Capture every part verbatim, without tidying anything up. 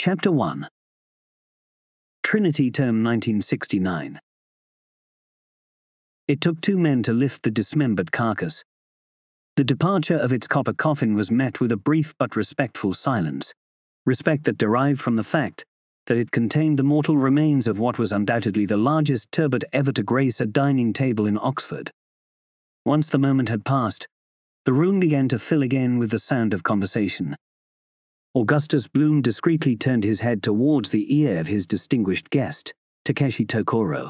Chapter one. Trinity Term nineteen sixty-nine. It took two men to lift the dismembered carcass. The departure of its copper coffin was met with a brief but respectful silence, respect that derived from the fact that it contained the mortal remains of what was undoubtedly the largest turbot ever to grace a dining table in Oxford. Once the moment had passed, the room began to fill again with the sound of conversation. Augustus Bloom discreetly turned his head towards the ear of his distinguished guest, Takeshi Tokoro.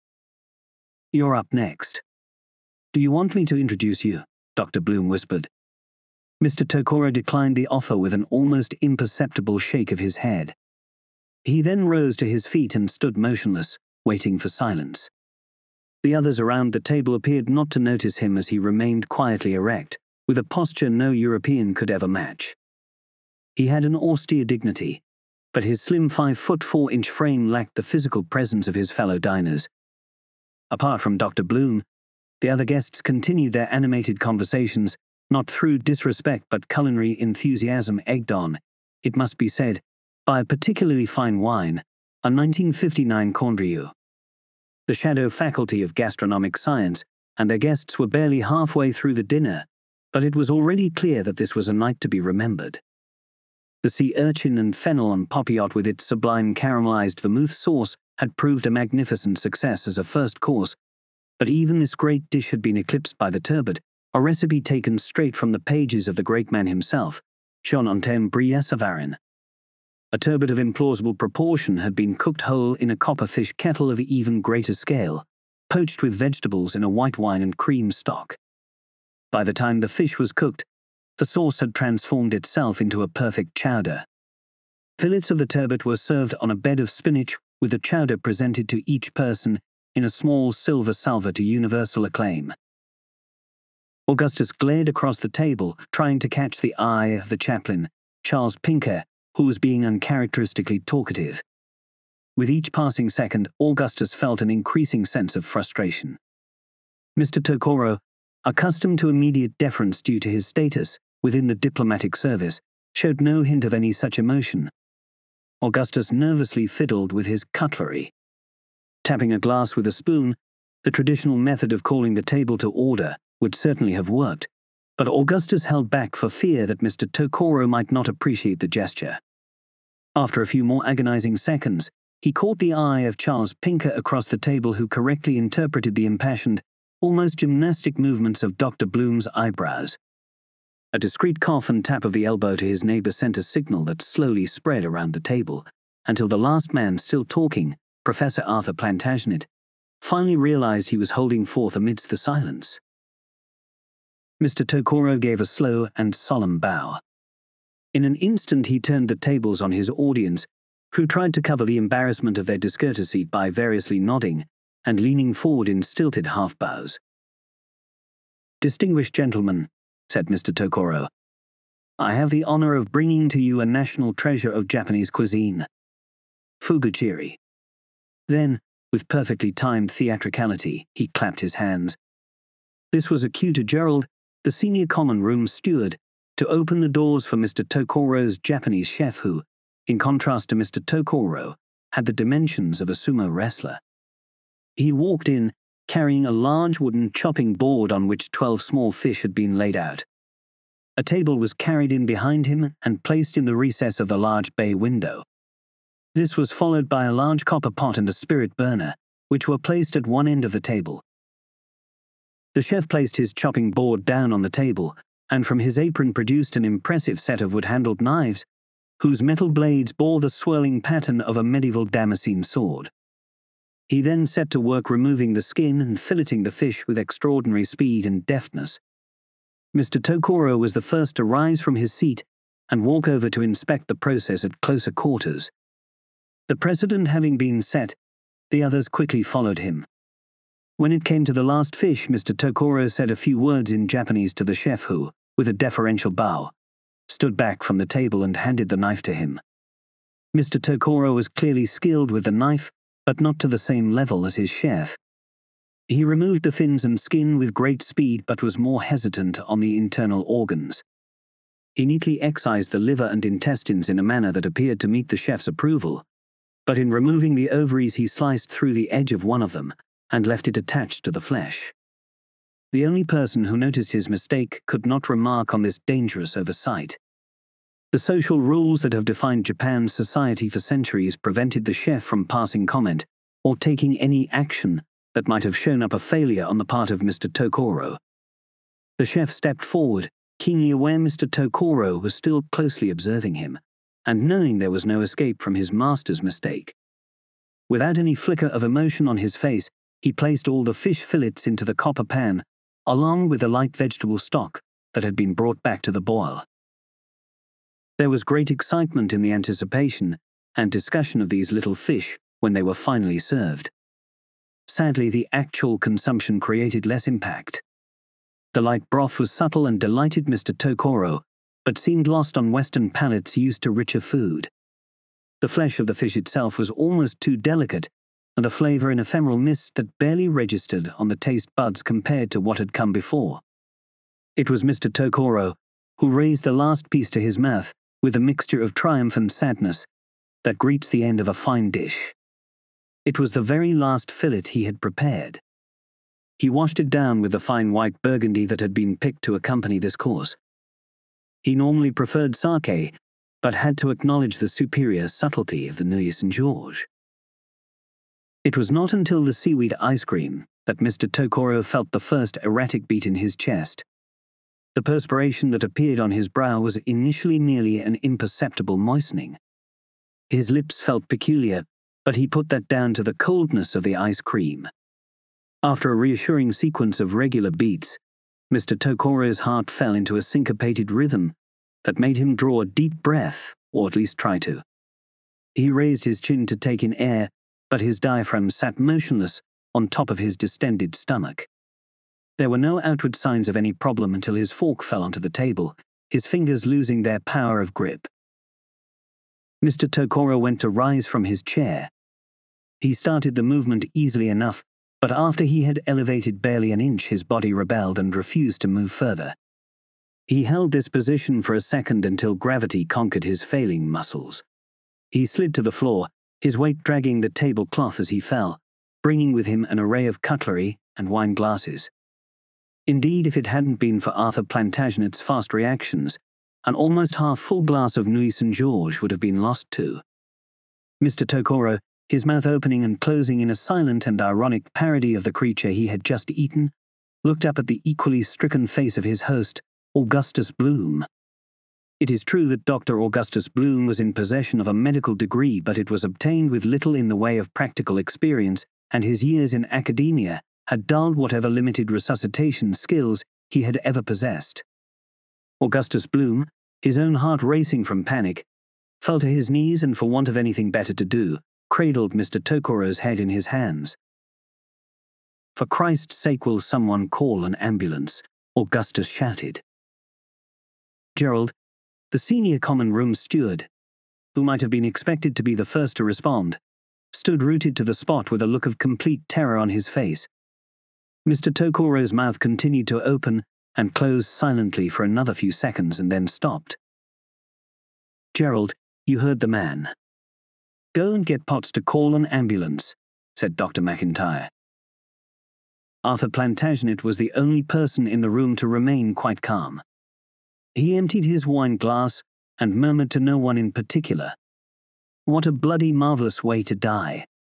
"You're up next. Do you want me to introduce you?" Doctor Bloom whispered. Mister Tokoro declined the offer with an almost imperceptible shake of his head. He then rose to his feet and stood motionless, waiting for silence. The others around the table appeared not to notice him as he remained quietly erect, with a posture no European could ever match. He had an austere dignity, but his slim five-foot-four-inch frame lacked the physical presence of his fellow diners. Apart from Doctor Bloom, the other guests continued their animated conversations, not through disrespect but culinary enthusiasm egged on, it must be said, by a particularly fine wine, a nineteen fifty-nine Condrieu. The shadow faculty of gastronomic science and their guests were barely halfway through the dinner, but it was already clear that this was a night to be remembered. The sea urchin and fennel on Papillote with its sublime caramelized vermouth sauce had proved a magnificent success as a first course, but even this great dish had been eclipsed by the turbot, a recipe taken straight from the pages of the great man himself, Jean-Antoine Brillat-Savarin. A turbot of implausible proportion had been cooked whole in a copper fish kettle of even greater scale, poached with vegetables in a white wine and cream stock. By the time the fish was cooked, the sauce had transformed itself into a perfect chowder. Fillets of the turbot were served on a bed of spinach, with the chowder presented to each person in a small silver salver to universal acclaim. Augustus glared across the table, trying to catch the eye of the chaplain, Charles Pinker, who was being uncharacteristically talkative. With each passing second, Augustus felt an increasing sense of frustration. Mister Tokoro, accustomed to immediate deference due to his status within the diplomatic service, showed no hint of any such emotion. Augustus nervously fiddled with his cutlery. Tapping a glass with a spoon, the traditional method of calling the table to order, would certainly have worked, but Augustus held back for fear that Mister Tokoro might not appreciate the gesture. After a few more agonizing seconds, he caught the eye of Charles Pinker across the table, who correctly interpreted the impassioned, almost gymnastic movements of Doctor Bloom's eyebrows. A discreet cough and tap of the elbow to his neighbor sent a signal that slowly spread around the table, until the last man still talking, Professor Arthur Plantagenet, finally realized he was holding forth amidst the silence. Mister Tokoro gave a slow and solemn bow. In an instant he turned the tables on his audience, who tried to cover the embarrassment of their discourtesy by variously nodding and leaning forward in stilted half-bows. "Distinguished gentlemen," said Mister Tokoro, "I have the honor of bringing to you a national treasure of Japanese cuisine, fuguchiri." Then, with perfectly timed theatricality, he clapped his hands. This was a cue to Gerald, the senior common room steward, to open the doors for Mister Tokoro's Japanese chef who, in contrast to Mister Tokoro, had the dimensions of a sumo wrestler. He walked in, carrying a large wooden chopping board on which twelve small fish had been laid out. A table was carried in behind him and placed in the recess of the large bay window. This was followed by a large copper pot and a spirit burner, which were placed at one end of the table. The chef placed his chopping board down on the table, and from his apron produced an impressive set of wood-handled knives, whose metal blades bore the swirling pattern of a medieval Damascene sword. He then set to work removing the skin and filleting the fish with extraordinary speed and deftness. Mister Tokoro was the first to rise from his seat and walk over to inspect the process at closer quarters. The precedent having been set, the others quickly followed him. When it came to the last fish, Mister Tokoro said a few words in Japanese to the chef who, with a deferential bow, stood back from the table and handed the knife to him. Mister Tokoro was clearly skilled with the knife, but not to the same level as his chef. He removed the fins and skin with great speed but was more hesitant on the internal organs. He neatly excised the liver and intestines in a manner that appeared to meet the chef's approval, but in removing the ovaries he sliced through the edge of one of them and left it attached to the flesh. The only person who noticed his mistake could not remark on this dangerous oversight. The social rules that have defined Japan's society for centuries prevented the chef from passing comment or taking any action that might have shown up a failure on the part of Mister Tokoro. The chef stepped forward, keenly aware Mister Tokoro was still closely observing him, and knowing there was no escape from his master's mistake. Without any flicker of emotion on his face, he placed all the fish fillets into the copper pan, along with the light vegetable stock that had been brought back to the boil. There was great excitement in the anticipation and discussion of these little fish when they were finally served. Sadly, the actual consumption created less impact. The light broth was subtle and delighted Mister Tokoro, but seemed lost on Western palates used to richer food. The flesh of the fish itself was almost too delicate, and the flavor an ephemeral mist that barely registered on the taste buds compared to what had come before. It was Mister Tokoro who raised the last piece to his mouth with a mixture of triumph and sadness that greets the end of a fine dish. It was the very last fillet he had prepared. He washed it down with the fine white burgundy that had been picked to accompany this course. He normally preferred sake, but had to acknowledge the superior subtlety of the Nuit Saint-Georges. It was not until the seaweed ice cream that Mister Tokoro felt the first erratic beat in his chest. The perspiration that appeared on his brow was initially merely an imperceptible moistening. His lips felt peculiar, but he put that down to the coldness of the ice cream. After a reassuring sequence of regular beats, Mister Tokoro's heart fell into a syncopated rhythm that made him draw a deep breath, or at least try to. He raised his chin to take in air, but his diaphragm sat motionless on top of his distended stomach. There were no outward signs of any problem until his fork fell onto the table, his fingers losing their power of grip. Mister Tokoro went to rise from his chair. He started the movement easily enough, but after he had elevated barely an inch, his body rebelled and refused to move further. He held this position for a second until gravity conquered his failing muscles. He slid to the floor, his weight dragging the tablecloth as he fell, bringing with him an array of cutlery and wine glasses. Indeed, if it hadn't been for Arthur Plantagenet's fast reactions, an almost half-full glass of Nuit Saint-Georges would have been lost too. Mister Tokoro, his mouth opening and closing in a silent and ironic parody of the creature he had just eaten, looked up at the equally stricken face of his host, Augustus Bloom. It is true that Doctor Augustus Bloom was in possession of a medical degree, but it was obtained with little in the way of practical experience, and his years in academia had dulled whatever limited resuscitation skills he had ever possessed. Augustus Bloom, his own heart racing from panic, fell to his knees and, for want of anything better to do, cradled Mister Tokoro's head in his hands. "For Christ's sake, will someone call an ambulance?" Augustus shouted. Gerald, the senior common room steward, who might have been expected to be the first to respond, stood rooted to the spot with a look of complete terror on his face. Mister Tokoro's mouth continued to open and close silently for another few seconds and then stopped. "Gerald, you heard the man. Go and get Potts to call an ambulance," said Doctor McIntyre. Arthur Plantagenet was the only person in the room to remain quite calm. He emptied his wine glass and murmured to no one in particular, "What a bloody marvelous way to die."